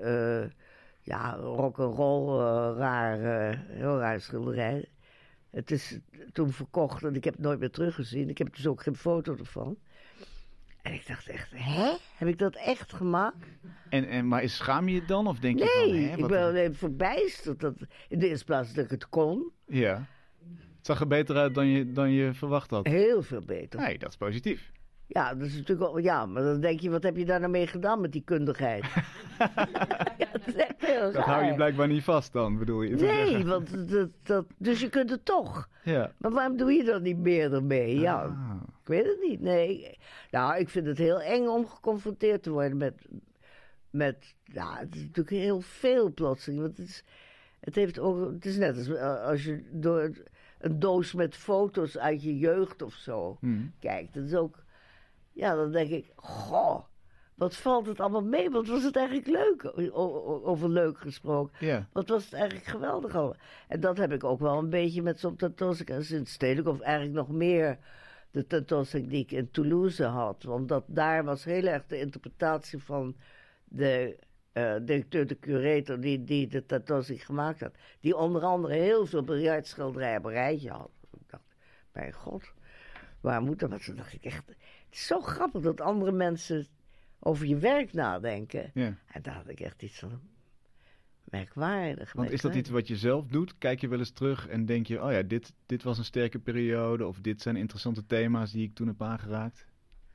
rock'n'roll, heel raar schilderij. Het is toen verkocht en ik heb het nooit meer teruggezien. Ik heb dus ook geen foto ervan. En ik dacht echt, heb ik dat echt gemaakt? Maar schaam je het dan? Of denk je nee, ik ben alleen verbijsterd. In de eerste plaats dat ik het kon. Ja. Het zag er beter uit dan je verwacht had. Heel veel beter. Nee, dat is positief. Ja, dat is natuurlijk ook, ja, maar dan denk je, wat heb je daar nou mee gedaan met die kundigheid? Ja, dat is echt heel raar. Dat hou je blijkbaar niet vast dan, bedoel je? Nee, want dus je kunt het toch. Ja. Maar waarom doe je dan niet meer ermee? Ja, ik weet het niet. Nee. Nou, ik vind het heel eng om geconfronteerd te worden met het is natuurlijk heel veel plotseling. Want het is net als je door een doos met foto's uit je jeugd of zo kijkt. Dat is ook, ja, dan denk ik, goh, wat valt het allemaal mee? Wat was het eigenlijk leuk, over leuk gesproken. Yeah. Wat was het eigenlijk geweldig al. En dat heb ik ook wel een beetje met zo'n tentoonstelling in het stedelijk, of eigenlijk nog meer de tentoonstelling die ik in Toulouse had. Want daar was heel erg de interpretatie van de directeur, de curator, die de tentoonstelling gemaakt had. Die onder andere heel veel biljartschilderijen op een rijtje had. Ik dacht, mijn god, waar moet dat? Toen dacht ik echt, het is zo grappig dat andere mensen over je werk nadenken. Ja. En daar had ik echt iets van merkwaardig. Want is dat iets wat je zelf doet? Kijk je wel eens terug en denk je, oh ja, dit was een sterke periode, of dit zijn interessante thema's die ik toen heb aangeraakt?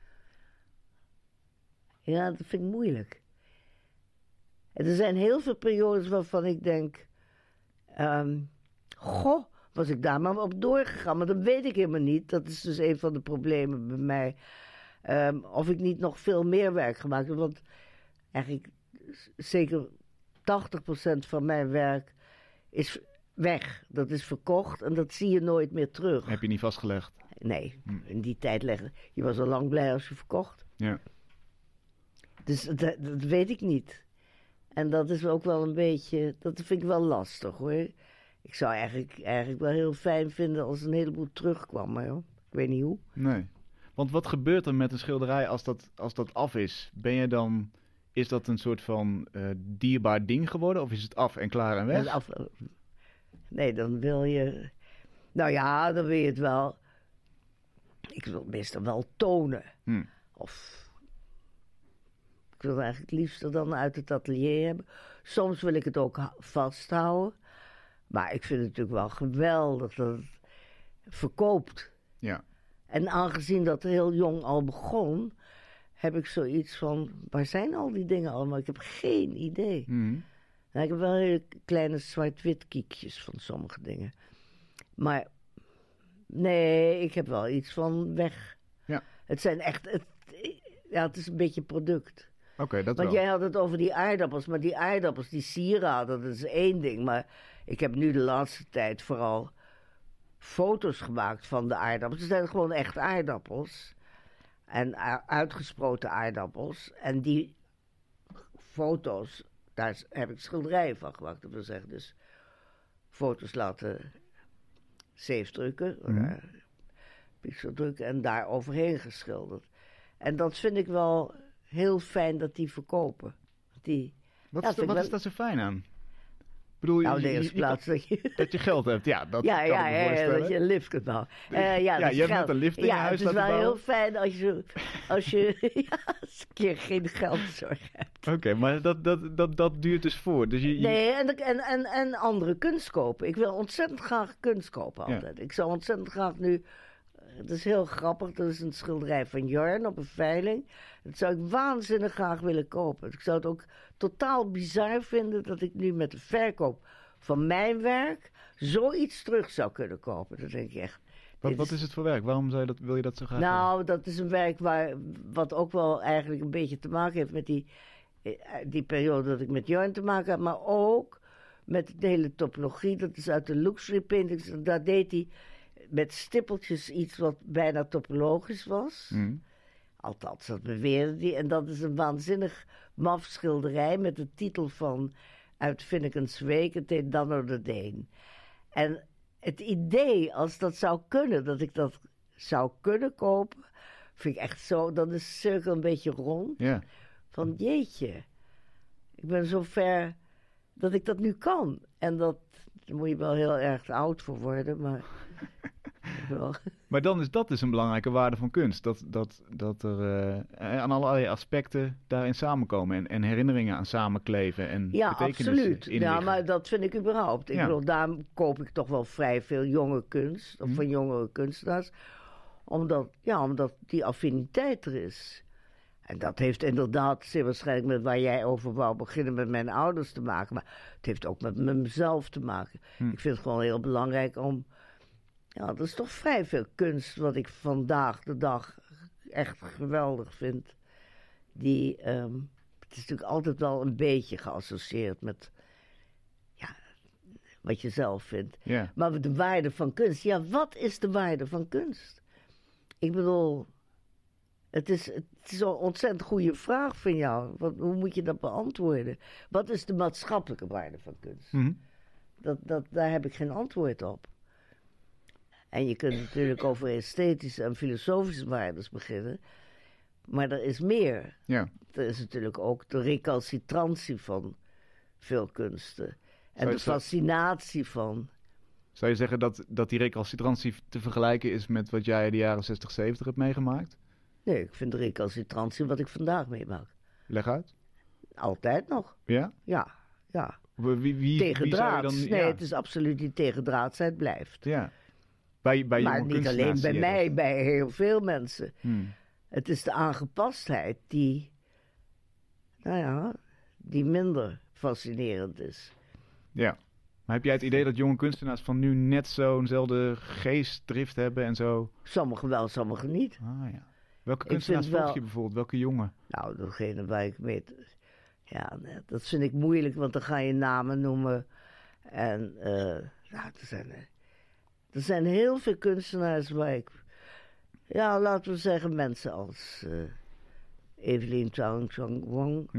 Ja, dat vind ik moeilijk. En er zijn heel veel periodes waarvan ik denk, goh, was ik daar maar op doorgegaan. Maar dat weet ik helemaal niet. Dat is dus een van de problemen bij mij. Of ik niet nog veel meer werk gemaakt heb. Want eigenlijk zeker 80% van mijn werk is weg. Dat is verkocht en dat zie je nooit meer terug. Heb je niet vastgelegd? Nee, in die tijd legde je was al lang blij als je verkocht. Ja. Dus dat weet ik niet. En dat is ook wel een beetje, dat vind ik wel lastig hoor. Ik zou eigenlijk wel heel fijn vinden als een heleboel terugkwam, maar joh, ik weet niet hoe. Nee. Want wat gebeurt er met een schilderij als dat af is? Is dat een soort van dierbaar ding geworden? Of is het af en klaar en weg? Nee, dan wil je, nou ja, dan wil je het wel, ik wil het meestal wel tonen. Of ik wil het eigenlijk het liefst dan uit het atelier hebben. Soms wil ik het ook vasthouden. Maar ik vind het natuurlijk wel geweldig dat het verkoopt. Ja. En aangezien dat heel jong al begon, heb ik zoiets van, waar zijn al die dingen allemaal? Ik heb geen idee. Nou, ik heb wel hele kleine zwart-wit kiekjes van sommige dingen. Maar nee, ik heb wel iets van weg. Ja. Het zijn echt... het is een beetje product. Oké, dat Want wel. jij had het over die aardappels. Maar die aardappels, die sieraden, dat is één ding. Maar ik heb nu de laatste tijd vooral foto's gemaakt van de aardappels. Het zijn gewoon echt aardappels. En uitgesproten aardappels. En die foto's, daar heb ik schilderijen van gemaakt. Dat wil zeggen, dus foto's laten zeefdrukken, pixeldrukken en daar overheen geschilderd. En dat vind ik wel heel fijn dat die verkopen. Wat is daar zo fijn aan? Ik bedoel, nou, de eerste plaats dat je geld hebt. Ja, dat kan ik me voorstellen. Dat je een lift kunt bouwen. Je hebt net een lift in je huis laten bouwen. Het is wel heel fijn als je een keer geen geldzorg hebt. Oké, maar dat duurt dus voor. Dus Nee, en andere kunst kopen. Ik wil ontzettend graag kunst kopen altijd. Ja. Ik zou ontzettend graag nu... Het is heel grappig. Dat is een schilderij van Jorn op een veiling. Dat zou ik waanzinnig graag willen kopen. Ik zou het ook totaal bizar vinden dat ik nu met de verkoop van mijn werk zoiets terug zou kunnen kopen. Dat denk ik echt. Wat is het voor werk? Waarom wil je dat zo graag Nou, dat is een werk wat ook wel eigenlijk een beetje te maken heeft met die periode dat ik met Jorn te maken had. Maar ook met de hele topologie. Dat is uit de luxury paintings. Daar deed hij met stippeltjes iets wat bijna topologisch was. Althans, dat beweerde hij. En dat is een waanzinnig maf schilderij met de titel van uit Finnekens Week. Het heet Danno de Deen. En het idee, als dat zou kunnen, dat ik dat zou kunnen kopen, vind ik echt zo, dan is de cirkel een beetje rond. Ja. Van jeetje, ik ben zo ver dat ik dat nu kan. En daar moet je wel heel erg oud voor worden, maar... Maar dan is dat dus een belangrijke waarde van kunst. Dat er aan allerlei aspecten daarin samenkomen. En herinneringen aan samenkleven. En ja, absoluut. Inliggen. Ja, maar dat vind ik überhaupt. Ik bedoel, daar koop ik toch wel vrij veel jonge kunst. Of van jongere kunstenaars. Omdat die affiniteit er is. En dat heeft inderdaad zeer waarschijnlijk met waar jij over wou beginnen met mijn ouders te maken. Maar het heeft ook met mezelf te maken. Ik vind het gewoon heel belangrijk om... Ja, dat is toch vrij veel kunst wat ik vandaag de dag echt geweldig vind. Het is natuurlijk altijd wel een beetje geassocieerd met wat je zelf vindt. Yeah. Maar de waarde van kunst, wat is de waarde van kunst? Ik bedoel, het is een ontzettend goede vraag van jou. Hoe moet je dat beantwoorden? Wat is de maatschappelijke waarde van kunst? Daar heb ik geen antwoord op. En je kunt natuurlijk over esthetische en filosofische waarden beginnen. Maar er is meer. Ja. Er is natuurlijk ook de recalcitrantie van veel kunsten. En de fascinatie van... Zou je zeggen dat die recalcitrantie te vergelijken is met wat jij de jaren 60, 70 hebt meegemaakt? Nee, ik vind de recalcitrantie wat ik vandaag meemaak. Leg uit. Altijd nog. Ja? Ja. Tegendraads. Nee, het is absoluut die tegendraadsheid blijft. Ja. Bij maar niet alleen bij mij, bij heel veel mensen. Het is de aangepastheid die minder fascinerend is. Ja. Maar heb jij het idee dat jonge kunstenaars van nu net zo'nzelfde geestdrift hebben en zo? Sommigen wel, sommigen niet. Ah ja. Welke kunstenaars volg je bijvoorbeeld? Welke jongen? Nou, degene waar ik mee... Ja, dat vind ik moeilijk, want dan ga je namen noemen. En er zijn heel veel kunstenaars waar ik... Ja, laten we zeggen mensen als Evelien Chang Wong,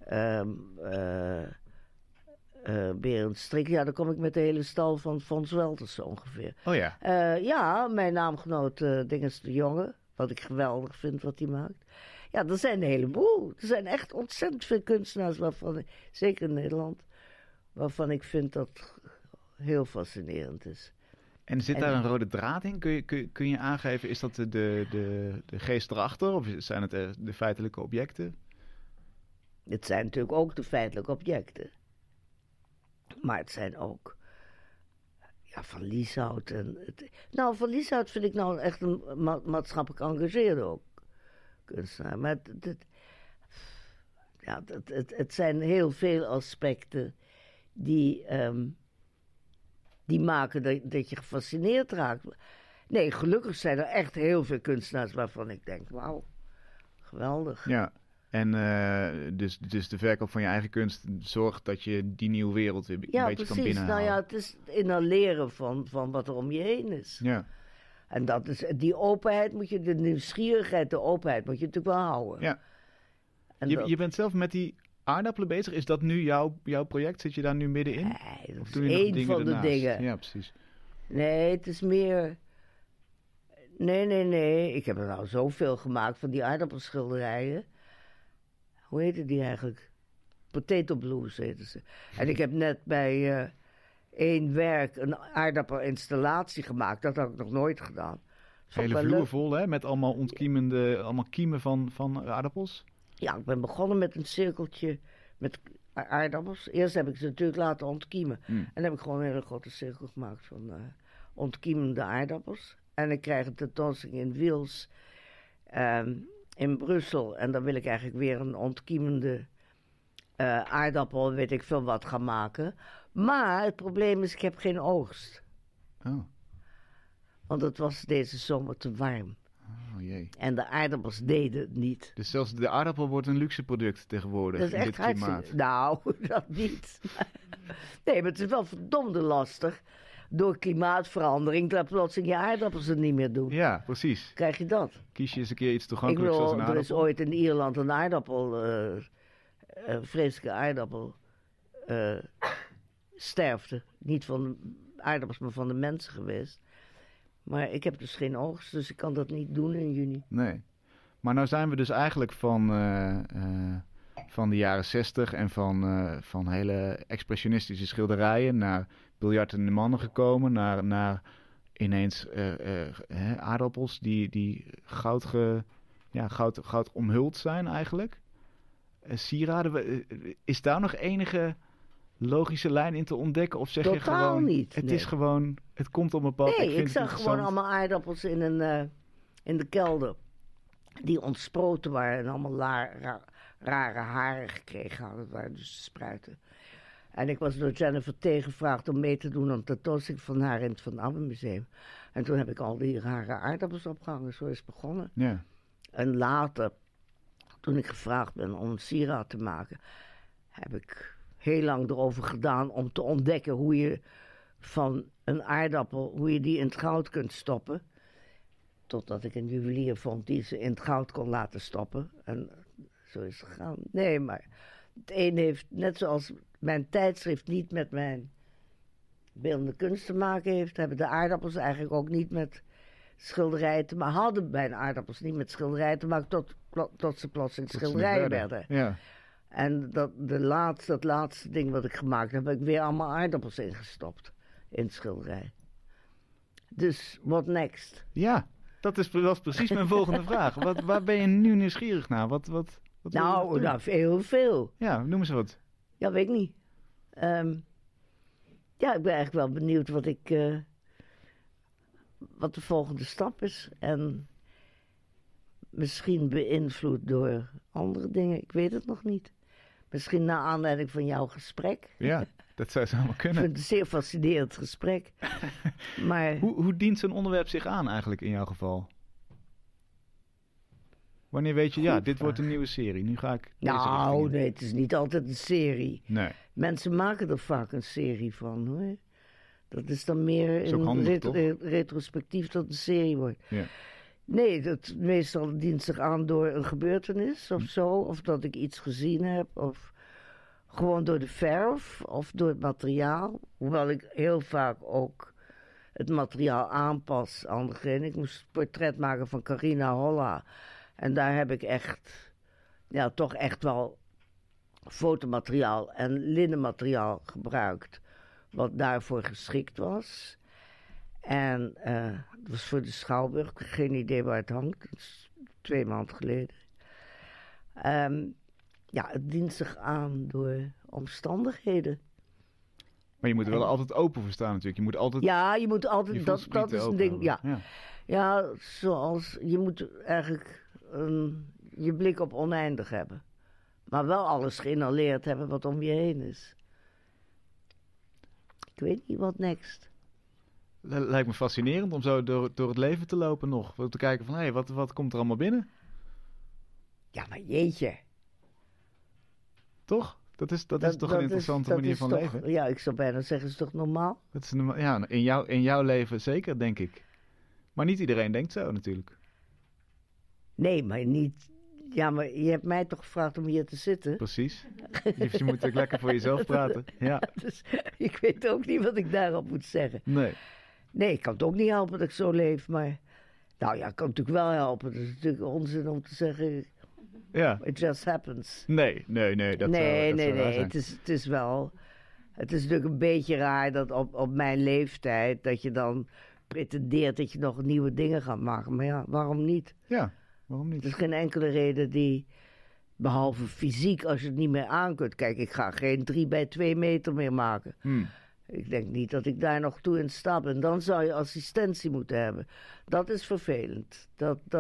Berend Strik. Ja, dan kom ik met de hele stal van Fons Welters zo ongeveer. Oh ja. Ja, mijn naamgenoot Dinges de Jonge, wat ik geweldig vind wat hij maakt. Ja, er zijn een heleboel. Er zijn echt ontzettend veel kunstenaars, zeker in Nederland, waarvan ik vind dat heel fascinerend is. En zit daar een rode draad in? Kun je aangeven, is dat de geest erachter of zijn het de feitelijke objecten? Het zijn natuurlijk ook de feitelijke objecten. Maar het zijn ook Van Lieshout. Van Lieshout vind ik nou echt een maatschappelijk engageerde ook kunstenaar. Maar het zijn heel veel aspecten die maken dat je gefascineerd raakt. Nee, gelukkig zijn er echt heel veel kunstenaars waarvan ik denk, wauw, geweldig. Ja, en dus de verkoop van je eigen kunst zorgt dat je die nieuwe wereld weer een beetje precies. kan binnenhalen. Nou ja, het is inhaleren van wat er om je heen is. Ja. En dat is, die openheid de nieuwsgierigheid, de openheid moet je natuurlijk wel houden. Ja. En Je bent zelf met die aardappelen bezig. Is dat nu jouw project? Zit je daar nu middenin? Nee, dat of is één van de dingen. Ja, precies. Nee, het is meer... Nee. Ik heb er nou zoveel gemaakt van die aardappelschilderijen. Hoe heette die eigenlijk? Potato Blues heten ze. En ik heb net bij één werk een aardappelinstallatie gemaakt. Dat had ik nog nooit gedaan. Hele vloer vol, hè? Met allemaal allemaal kiemen van aardappels. Ja, ik ben begonnen met een cirkeltje met aardappels. Eerst heb ik ze natuurlijk laten ontkiemen. En dan heb ik gewoon een hele grote cirkel gemaakt van ontkiemende aardappels. En ik krijg een tentoonstelling in Wiels in Brussel. En dan wil ik eigenlijk weer een ontkiemende aardappel, weet ik veel wat, gaan maken. Maar het probleem is, ik heb geen oogst. Oh. Want het was deze zomer te warm. Oh jee. En de aardappels deden het niet. Dus zelfs de aardappel wordt een luxe product tegenwoordig Dat is in echt dit klimaat. Nou, dat niet. Nee, maar het is wel verdomde lastig. Door klimaatverandering dat plotseling je aardappels het niet meer doen. Ja, precies. Krijg je dat? Kies je eens een keer iets Ik toegankelijks als een bedoel, er aardappel. is ooit in Ierland een vreselijke aardappel sterfte. Niet van de aardappels, maar van de mensen geweest. Maar ik heb dus geen oogst, dus ik kan dat niet doen in juni. Nee. Maar nou zijn we dus eigenlijk van de jaren 60 en van hele expressionistische schilderijen naar biljartende mannen gekomen. Naar ineens aardappels die goud omhuld zijn eigenlijk. Sieraden. Is daar nog enige logische lijn in te ontdekken? Of zeg je Totaal gewoon, niet, het nee. is gewoon, het komt op een pad. Nee, ik zag gewoon allemaal aardappels in de kelder. Die ontsproten waren en allemaal rare haren gekregen hadden. Dat waren dus spruiten. En ik was door Jennifer tegengevraagd om mee te doen aan een tentoonstelling van haar in het Van Abbe Museum. En toen heb ik al die rare aardappels opgehangen. Zo is het begonnen. Ja. En later, toen ik gevraagd ben om een sieraad te maken, heb ik heel lang erover gedaan om te ontdekken hoe je van een aardappel, hoe je die in het goud kunt stoppen. Totdat ik een juwelier vond die ze in het goud kon laten stoppen. En zo is het gegaan. Nee, maar het een heeft, net zoals mijn tijdschrift niet met mijn beeldende kunst te maken heeft, hebben de aardappels eigenlijk ook niet met schilderijen te maken. Hadden mijn aardappels niet met schilderijen te maken tot ze plotseling schilderijen werden. Ja. En dat laatste ding wat ik gemaakt heb ik weer allemaal aardappels ingestopt in het schilderij. Dus, what next? Ja, dat was precies mijn volgende vraag. Waar ben je nu nieuwsgierig naar? Wat wil je nog doen? Nou, heel veel. Ja, noem eens wat. Ja, weet ik niet. Ja, ik ben eigenlijk wel benieuwd wat de volgende stap is. En misschien beïnvloed door andere dingen. Ik weet het nog niet. Misschien naar aanleiding van jouw gesprek. Ja, dat zou zomaar Ik kunnen. vind het een zeer fascinerend gesprek. Maar Hoe dient zo'n onderwerp zich aan eigenlijk in jouw geval? Wanneer weet je, ja, dit wordt een nieuwe serie. Nu ga ik deze richting nou, in. nee, het is niet altijd een serie. Nee. Mensen maken er vaak een serie van, hoor. Dat is dan meer Is ook handig, toch? retrospectief dat een serie wordt. Ja. Nee, meestal dient zich aan door een gebeurtenis of zo. Of dat ik iets gezien heb. Of gewoon door de verf. Of door het materiaal. Hoewel ik heel vaak ook het materiaal aanpas aan degene. Ik moest een portret maken van Carina Holla. En daar heb ik echt, ja, toch echt wel fotomateriaal en linnenmateriaal gebruikt. Wat daarvoor geschikt was. En het was voor de Schouwburg. Ik heb geen idee waar het hangt. Dat is 2 maanden geleden. Ja, het dient zich aan door omstandigheden. Maar je moet er wel altijd open voor staan natuurlijk. Je moet altijd Ja, je moet altijd, je dat voelsprieten is een open ding, houden. ja. Ja, zoals, je moet eigenlijk je blik op oneindig hebben. Maar wel alles geïnhaleerd hebben wat om je heen is. Ik weet niet wat next. Lijkt me fascinerend om zo door het leven te lopen nog. Om te kijken van, hé, wat komt er allemaal binnen? Ja, maar jeetje. Toch? Dat is toch een interessante manier van leven? Ja, ik zou bijna zeggen, is toch normaal? Dat is ja, in jouw leven zeker, denk ik. Maar niet iedereen denkt zo natuurlijk. Nee, maar niet... Ja, maar je hebt mij toch gevraagd om hier te zitten? Precies. Je moet ook lekker voor jezelf praten. Ja. Dus ik weet ook niet wat ik daarop moet zeggen. Nee, ik kan het ook niet helpen dat ik zo leef, maar... Nou ja, ik kan het natuurlijk wel helpen. Het is natuurlijk onzin om te zeggen... Ja. It just happens. Nee. Het is wel... Het is natuurlijk een beetje raar dat op mijn leeftijd... dat je dan pretendeert dat je nog nieuwe dingen gaat maken. Maar ja, waarom niet? Ja, waarom niet? Er is geen enkele reden die... Behalve fysiek, als je het niet meer aan kunt. Kijk, ik ga geen 3 bij 2 meter meer maken. Ik denk niet dat ik daar nog toe in sta ben. Dan zou je assistentie moeten hebben. Dat is vervelend.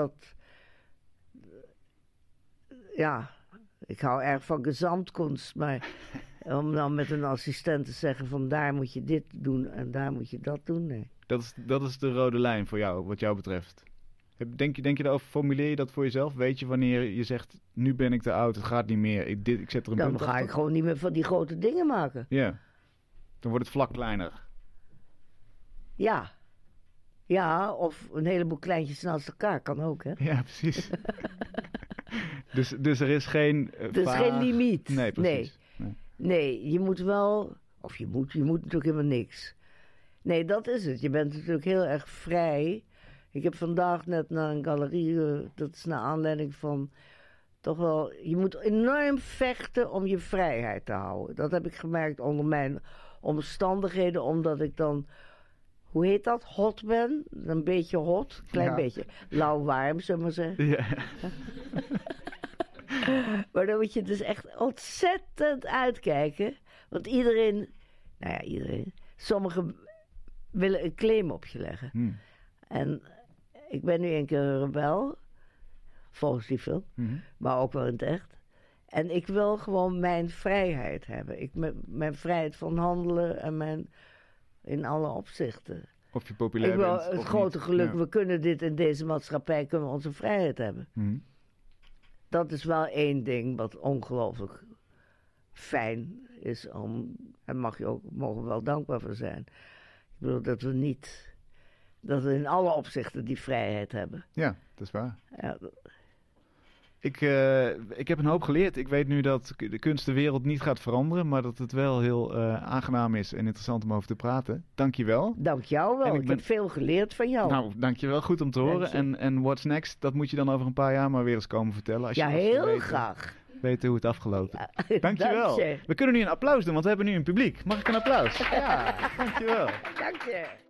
Ja, ik hou erg van gezamtkunst, maar om dan met een assistent te zeggen van daar moet je dit doen en daar moet je dat doen, nee. Dat is de rode lijn voor jou, wat jou betreft. Denk je daarover, formuleer je dat voor jezelf? Weet je wanneer je zegt, nu ben ik te oud, het gaat niet meer, ik zet er een punt Dan ga ik gewoon niet meer van die grote dingen maken. Ja, dan wordt het vlak kleiner. Ja, of een heleboel kleintjes naast elkaar kan ook, hè? Ja, precies. Dus er is geen... Er is geen limiet. Nee, precies. Nee, je moet wel... Of je moet natuurlijk helemaal niks. Nee, dat is het. Je bent natuurlijk heel erg vrij. Ik heb vandaag net naar een galerie... dat is naar aanleiding van... Toch wel... Je moet enorm vechten om je vrijheid te houden. Dat heb ik gemerkt onder mijn omstandigheden. Omdat ik dan... Hoe heet dat? Hot ben? Een beetje hot. Klein beetje. Lauw-warm, zullen we maar zeggen. Ja. Maar dan moet je dus echt ontzettend uitkijken. Want iedereen... Sommigen willen een claim op je leggen. En ik ben nu een keer een rebel. Volgens die film. Maar ook wel in het echt. En ik wil gewoon mijn vrijheid hebben. Mijn vrijheid van handelen en in alle opzichten. Of je populair bent. Het grote geluk, we kunnen dit in deze maatschappij, kunnen we onze vrijheid hebben. Dat is wel één ding wat ongelooflijk fijn is om, en mogen we wel dankbaar voor zijn. Ik bedoel dat we in alle opzichten die vrijheid hebben. Ja, dat is waar. Ja. Ik heb een hoop geleerd. Ik weet nu dat de kunst de wereld niet gaat veranderen, maar dat het wel heel aangenaam is en interessant om over te praten. Dank je wel. Dank jou wel. Ik heb veel geleerd van jou. Nou, dank je wel. Goed om te horen. En what's next? Dat moet je dan over een paar jaar maar weer eens komen vertellen. Als heel graag. Weten hoe het afgelopen is. Dank je wel. We kunnen nu een applaus doen, want we hebben nu een publiek. Mag ik een applaus? Ja, dank je wel. Dank je.